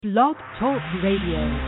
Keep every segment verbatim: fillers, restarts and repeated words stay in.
Blog Talk Radio.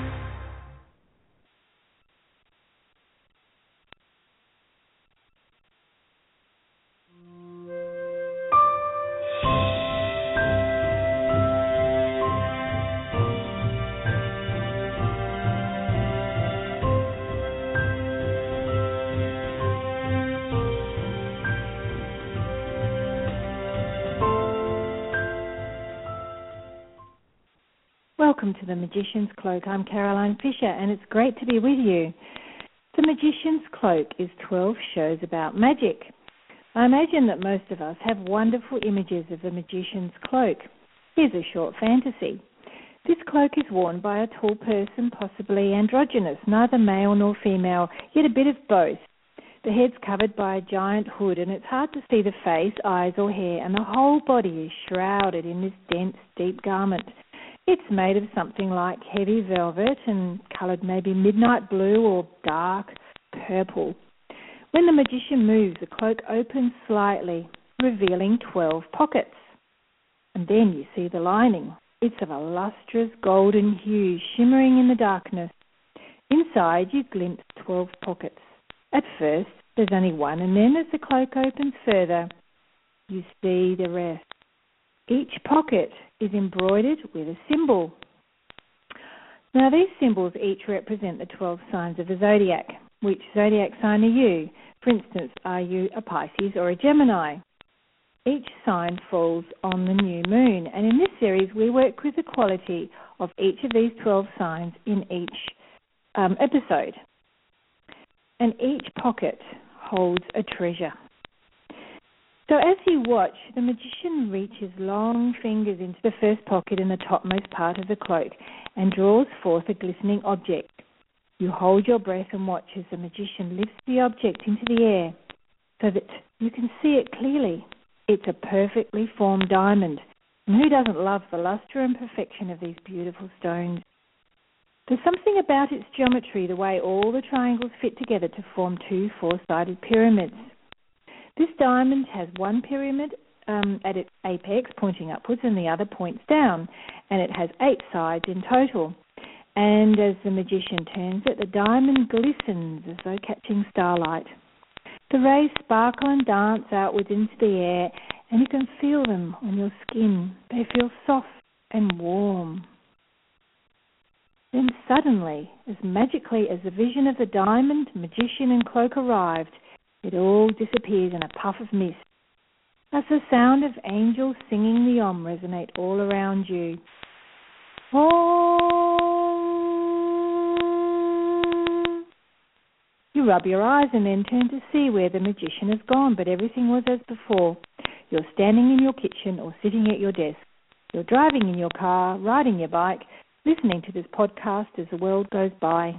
Welcome to The Magician's Cloak. I'm Caroline Fisher, and it's great to be with you. The Magician's Cloak is twelve shows about magic. I imagine that most of us have wonderful images of the Magician's Cloak. Here's a short fantasy. This cloak is worn by a tall person, possibly androgynous, neither male nor female, yet a bit of both. The head's covered by a giant hood, and it's hard to see the face, eyes, or hair, and the whole body is shrouded in this dense, deep garment. It's made of something like heavy velvet and coloured maybe midnight blue or dark purple. When the magician moves, the cloak opens slightly, revealing twelve pockets. And then you see the lining. It's of a lustrous golden hue, shimmering in the darkness. Inside you glimpse twelve pockets. At first, there's only one, and then as the cloak opens further, you see the rest. Each pocket is embroidered with a symbol. Now, these symbols each represent the twelve signs of the zodiac. Which zodiac sign are you? For instance, are you a Pisces or a Gemini? Each sign falls on the new moon, and in this series we work with the quality of each of these twelve signs in each um, episode. And each pocket holds a treasure. So as you watch, the magician reaches long fingers into the first pocket in the topmost part of the cloak and draws forth a glistening object. You hold your breath and watch as the magician lifts the object into the air so that you can see it clearly. It's a perfectly formed diamond, and who doesn't love the luster and perfection of these beautiful stones? There's something about its geometry, the way all the triangles fit together to form two four-sided pyramids. This diamond has one pyramid um, at its apex pointing upwards and the other points down, and it has eight sides in total. And as the magician turns it, the diamond glistens as though catching starlight. The rays sparkle and dance outwards into the air, and you can feel them on your skin. They feel soft and warm. Then suddenly, as magically as the vision of the diamond, magician and cloak arrived, it all disappears in a puff of mist, as the sound of angels singing the Om resonate all around you. Om! You rub your eyes and then turn to see where the magician has gone, but everything was as before. You're standing in your kitchen or sitting at your desk. You're driving in your car, riding your bike, listening to this podcast as the world goes by.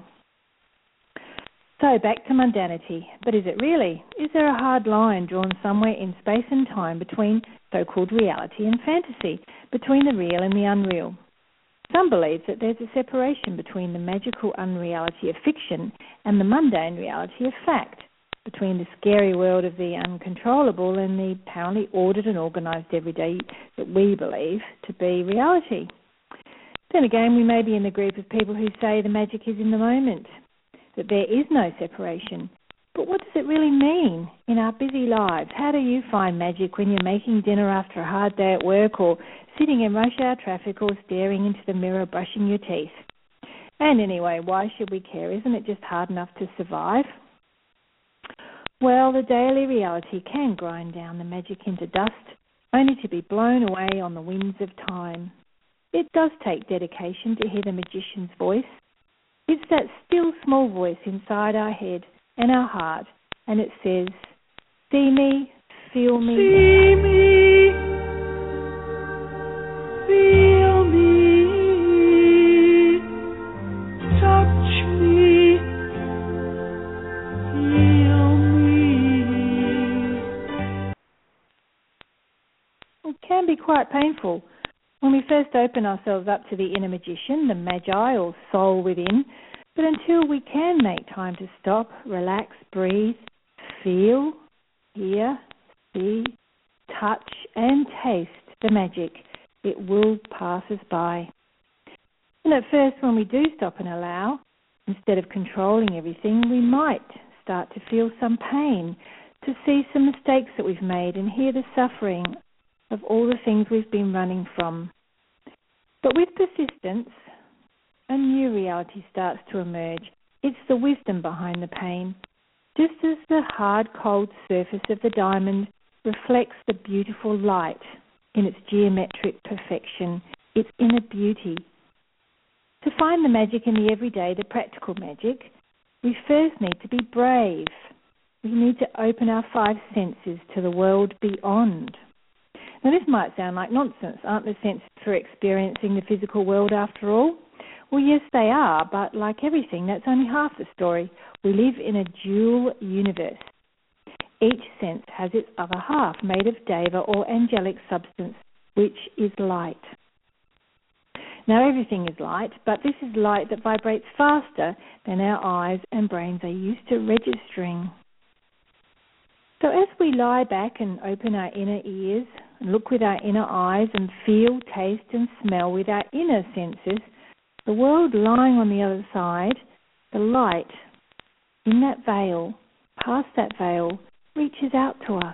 So back to mundanity. But is it really? Is there a hard line drawn somewhere in space and time between so-called reality and fantasy, between the real and the unreal? Some believe that there's a separation between the magical unreality of fiction and the mundane reality of fact, between the scary world of the uncontrollable and the apparently ordered and organised everyday that we believe to be reality. Then again, we may be in the group of people who say the magic is in the moment, that there is no separation. But what does it really mean in our busy lives? How do you find magic when you're making dinner after a hard day at work, or sitting in rush hour traffic, or staring into the mirror brushing your teeth? And anyway, why should we care? Isn't it just hard enough to survive? Well, the daily reality can grind down the magic into dust, only to be blown away on the winds of time. It does take dedication to hear the magician's voice. It's that still small voice inside our head and our heart, and it says, see me, feel me. See me, feel me, touch me, feel me. It can be quite painful when we first open ourselves up to the inner magician, the magi or soul within, but until we can make time to stop, relax, breathe, feel, hear, see, touch and taste the magic, it will pass us by. And at first, when we do stop and allow, instead of controlling everything, we might start to feel some pain, to see some mistakes that we've made and hear the suffering of all the things we've been running from. But with persistence, a new reality starts to emerge. It's the wisdom behind the pain. Just as the hard, cold surface of the diamond reflects the beautiful light in its geometric perfection, its inner beauty. To find the magic in the everyday, the practical magic, we first need to be brave. We need to open our five senses to the world beyond. Now, this might sound like nonsense. Aren't the senses for experiencing the physical world after all? Well, yes, they are, but like everything, that's only half the story. We live in a dual universe. Each sense has its other half, made of deva or angelic substance, which is light. Now, everything is light, but this is light that vibrates faster than our eyes and brains are used to registering. So as we lie back and open our inner ears, and look with our inner eyes and feel, taste and smell with our inner senses, the world lying on the other side, the light in that veil, past that veil, reaches out to us.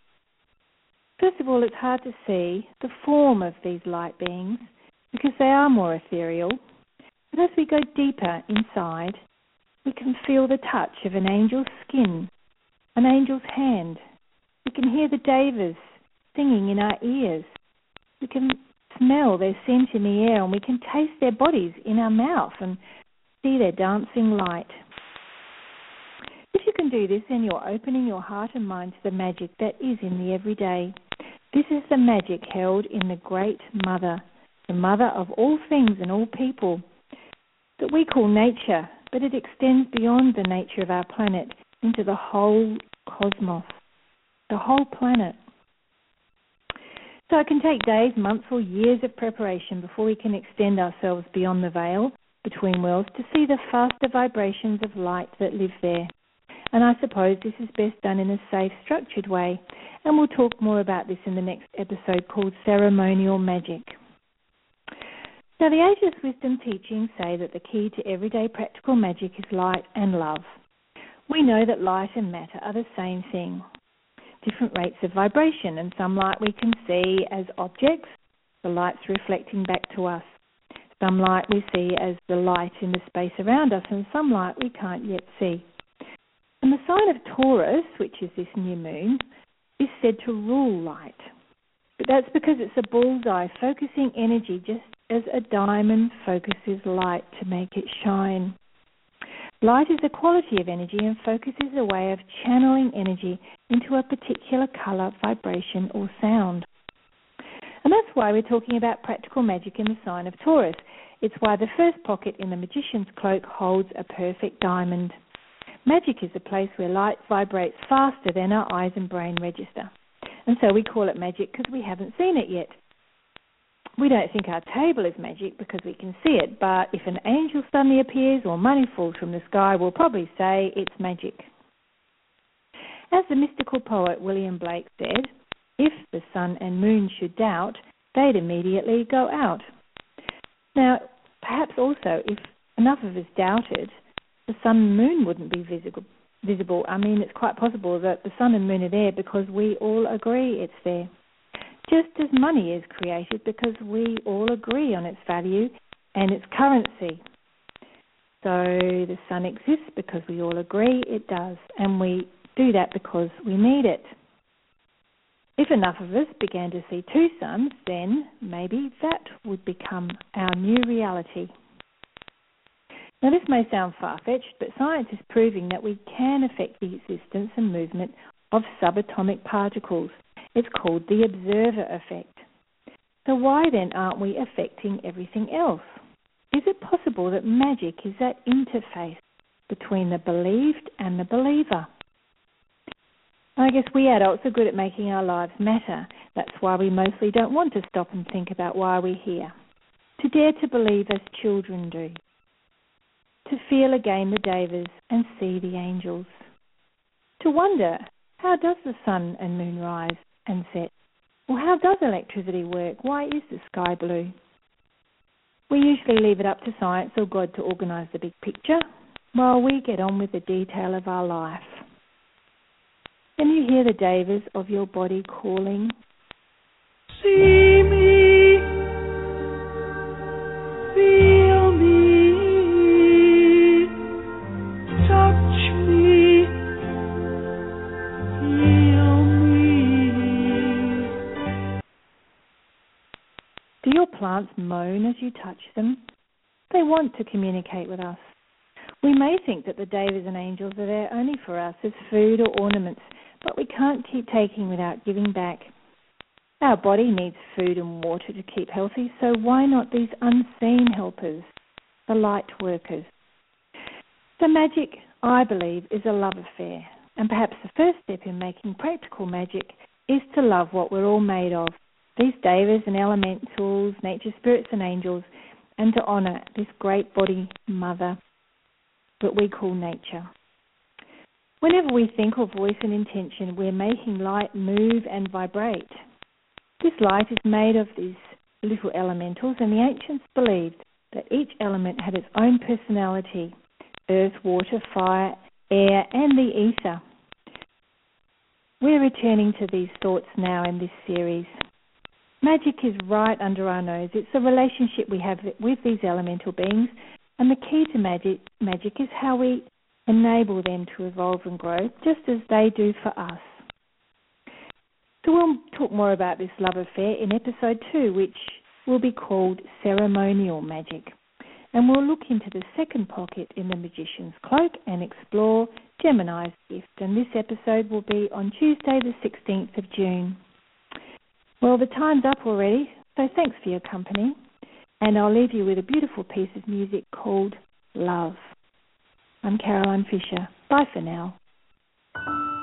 First of all, it's hard to see the form of these light beings because they are more ethereal. But as we go deeper inside, we can feel the touch of an angel's skin, an angel's hand. We can hear the devas singing in our ears. We can smell their scent in the air, and we can taste their bodies in our mouth and see their dancing light. If you can do this, then you're opening your heart and mind to the magic that is in the everyday. This is the magic held in the Great Mother, the mother of all things and all people, that we call nature, but it extends beyond the nature of our planet into the whole cosmos, the whole planet. So it can take days, months or years of preparation before we can extend ourselves beyond the veil between worlds to see the faster vibrations of light that live there. And I suppose this is best done in a safe, structured way, and we'll talk more about this in the next episode called Ceremonial Magic. Now, the Ageless Wisdom teachings say that the key to everyday practical magic is light and love. We know that light and matter are the same thing. Different rates of vibration, and some light we can see as objects, the light's reflecting back to us. Some light we see as the light in the space around us, and some light we can't yet see. And the sign of Taurus, which is this new moon, is said to rule light. But that's because it's a bullseye focusing energy just as a diamond focuses light to make it shine. Light is a quality of energy, and focus is a way of channeling energy into a particular colour, vibration or sound. And that's why we're talking about practical magic in the sign of Taurus. It's why the first pocket in the magician's cloak holds a perfect diamond. Magic is a place where light vibrates faster than our eyes and brain register. And so we call it magic because we haven't seen it yet. We don't think our table is magic because we can see it, but if an angel suddenly appears or money falls from the sky, we'll probably say it's magic. As the mystical poet William Blake said, if the sun and moon should doubt, they'd immediately go out. Now, perhaps also if enough of us doubted, the sun and moon wouldn't be visible. visible. I mean, it's quite possible that the sun and moon are there because we all agree it's there. Just as money is created because we all agree on its value and its currency. So the sun exists because we all agree it does, and we do that because we need it. If enough of us began to see two suns, then maybe that would become our new reality. Now, this may sound far-fetched, but science is proving that we can affect the existence and movement of subatomic particles. It's called the observer effect. So why then aren't we affecting everything else? Is it possible that magic is that interface between the believed and the believer? I guess we adults are good at making our lives matter. That's why we mostly don't want to stop and think about why we're here. To dare to believe as children do. To feel again the devas and see the angels. To wonder, how does the sun and moon rise and set? Well, how does electricity work? Why is the sky blue? We usually leave it up to science or God to organise the big picture while we get on with the detail of our life. Can you hear the devas of your body calling? See me, feel me, touch me, heal me. Do your plants moan as you touch them? They want to communicate with us. We may think that the devas and angels are there only for us as food or ornaments, but we can't keep taking without giving back. Our body needs food and water to keep healthy, so why not these unseen helpers, the light workers? So magic, I believe, is a love affair, and perhaps the first step in making practical magic is to love what we're all made of, these devas and elementals, nature spirits and angels, and to honour this great body mother that we call nature. Whenever we think or voice an intention, we're making light move and vibrate. This light is made of these little elementals, and the ancients believed that each element had its own personality: earth, water, fire, air, and the ether. We're returning to these thoughts now in this series. Magic is right under our nose. It's a relationship we have with these elemental beings, and the key to magic, magic is how we enable them to evolve and grow, just as they do for us. So we'll talk more about this love affair in episode two, which will be called Ceremonial Magic. And we'll look into the second pocket in the Magician's Cloak and explore Gemini's gift. And this episode will be on Tuesday the sixteenth of June. Well, the time's up already, so thanks for your company. And I'll leave you with a beautiful piece of music called Love. I'm Caroline Fisher. Bye for now.